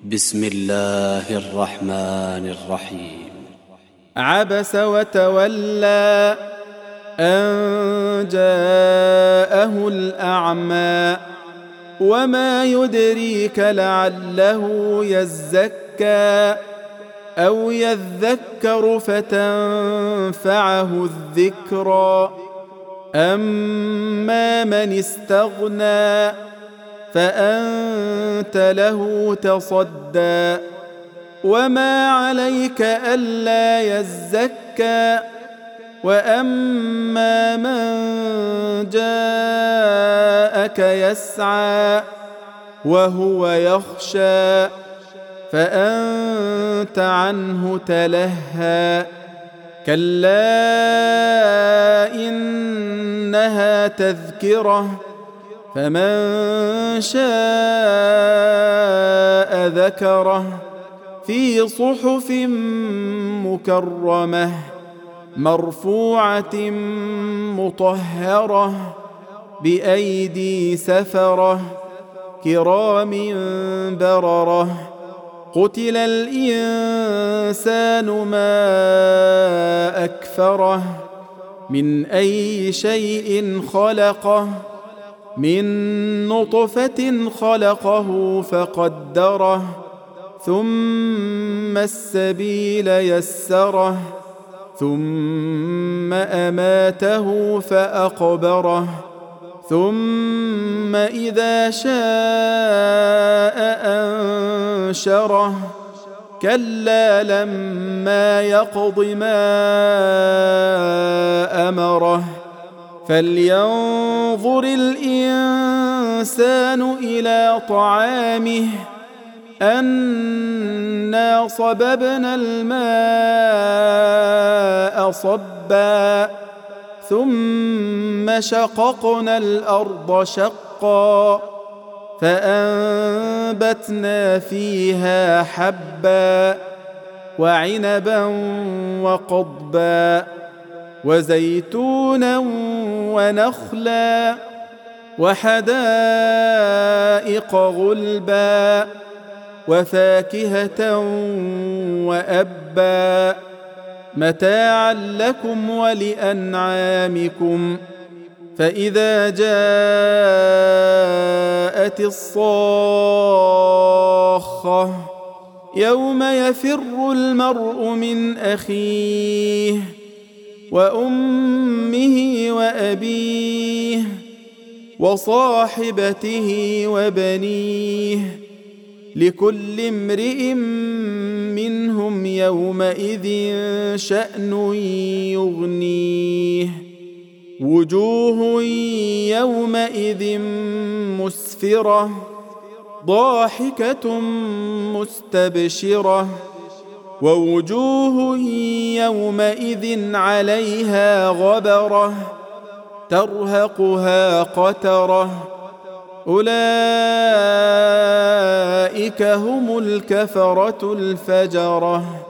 بسم الله الرحمن الرحيم. عبس وتولى أن جاءه الأعمى وما يدريك لعله يزكى أو يذكر فتنفعه الذكرى أما من استغنى فأنت له تصدى وما عليك ألا يزكى وأما من جاءك يسعى وهو يخشى فأنت عنه تلهى كلا إنها تذكرة فمن شاء ذكره في صحف مكرمة مرفوعة مطهرة بأيدي سفرة كرام بررة قتل الإنسان ما أكفره من أي شيء خلقه من نطفة خلقه فقدره ثم السبيل يسره ثم أماته فأقبره ثم إذا شاء أنشره كلا لما يقض ما أمره فلينظر الإنسان إلى طعامه أنا صببنا الماء صبا ثم شققنا الأرض شقا فأنبتنا فيها حبا وعنبا وقضبا وزيتونا ونخلا وحدائق غلبا وفاكهة وأبا متاعا لكم ولأنعامكم فإذا جاءت الصاخة يوم يفر المرء من أخيه وأمه وأبيه وصاحبته وبنيه لكل امرئ منهم يومئذ شأن يغنيه وجوه يومئذ مسفرة ضاحكة مستبشرة ووجوه يومئذ عليها غبرة ترهقها قترة أولئك هم الكفرة الفجرة.